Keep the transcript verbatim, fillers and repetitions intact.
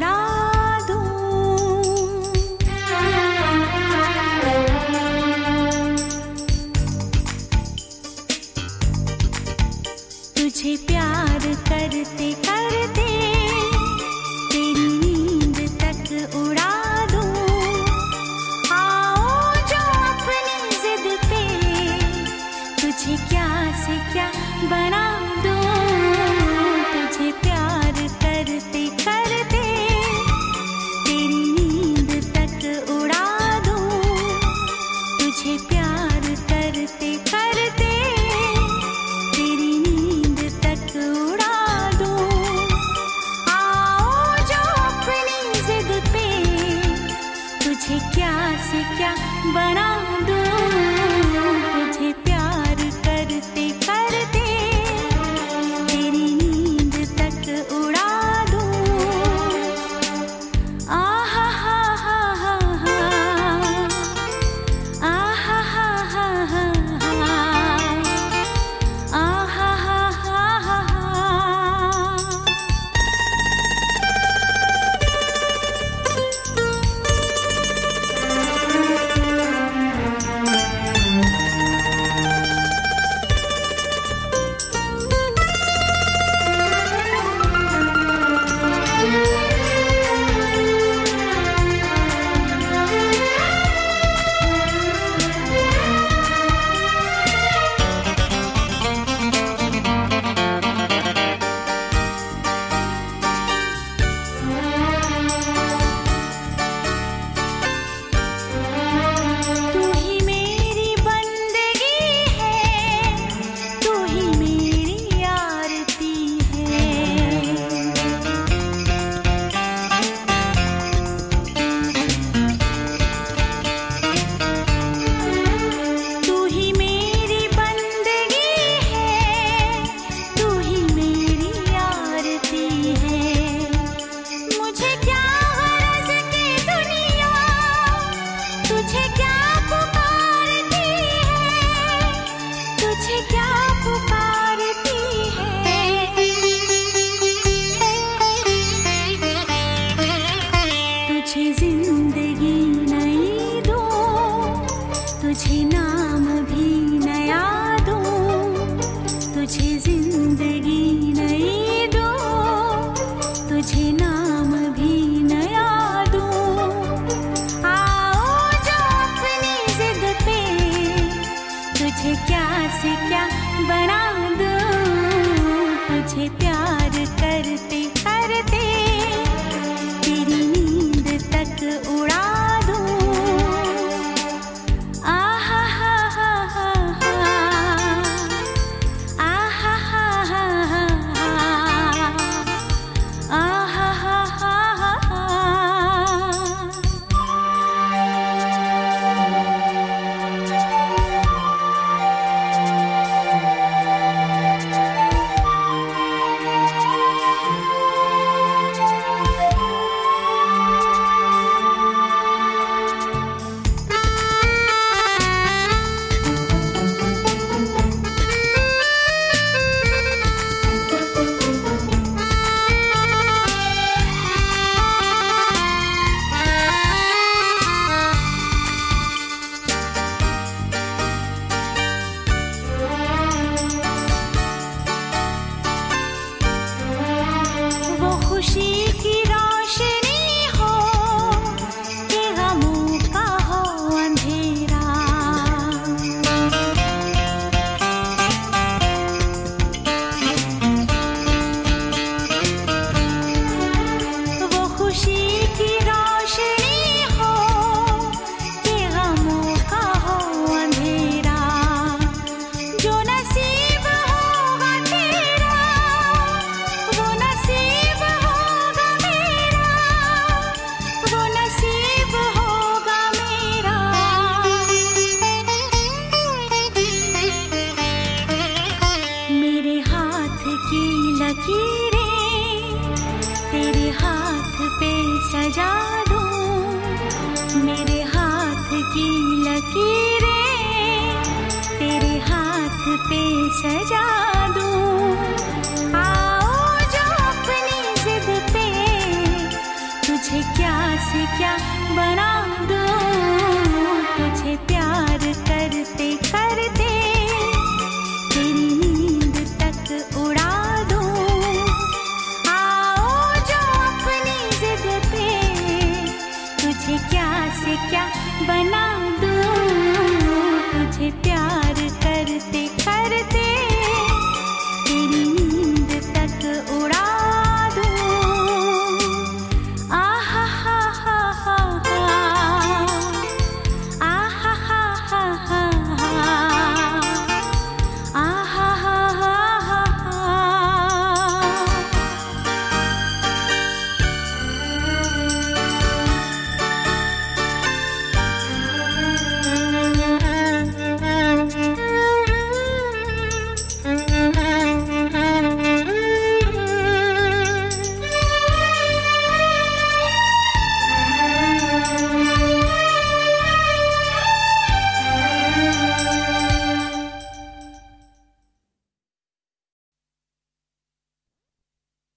उड़ा दूं। तुझे प्यार करते करते तेरी नींद तक उड़ा दूं। आओ जो अपनी जिद पे तुझे क्या से क्या बना दूं। तुझे प्यार करते करते तेरी नींद तक उड़ा दूं। तुझे प्यार करते करते तेरी नींद तक उड़ा दूं। आओ जो अपनी जिद पे तुझे क्या से क्या बना दूं। तुझे प्यार करते करते तेरी नींद तक उड़ा दूं। आहा हा हा हा हा, आहा हा हा हा हा, आहा हा हा हा हा। तू ही मेरी बंदगी है, तू ही मेरी आरती है। तू ही मेरी बंदगी है, तू ही मेरी आरती है। मुझे क्या गरज की दुनिया तुझे क्या पुकारती है, तुझे क्या पुकारती है। तुझे जिंदगी नई दूं, तुझे नाम भी नया दूं। तुझे जिंदगी नई दूं, तुझे नाम भी नया दूं। आओ जो अपनी जिद पे तुझे क्या से क्या बना दूं। तुझे प्यार करते करते तेरी नींद तक उड़ा दूं। आहा हा हा हा हा, आहा हा हा हा हा, आहा हा हा हा हा। वो खुशी की रोशनी हो कि गमों का हो अंधेरा। वो खुशी की रोशनी हो कि गमों का हो अंधेरा। जो नसीब होगा तेरा वो नसीब होगा मेरा, वो नसीब होगा मेरा। मेरे हाथ की लकीरें तेरे हाथ पे सजा दूं। मेरे हाथ की लकीरें तेरे हाथ पे सजा दूं। आओ जो अपनी जिद पे तुझे क्या से क्या बना दूं, तुझे प्यार करते करते तेरी नींद तक उड़ा दूं। आओ जो अपनी जिद पे तुझे क्या से क्या बना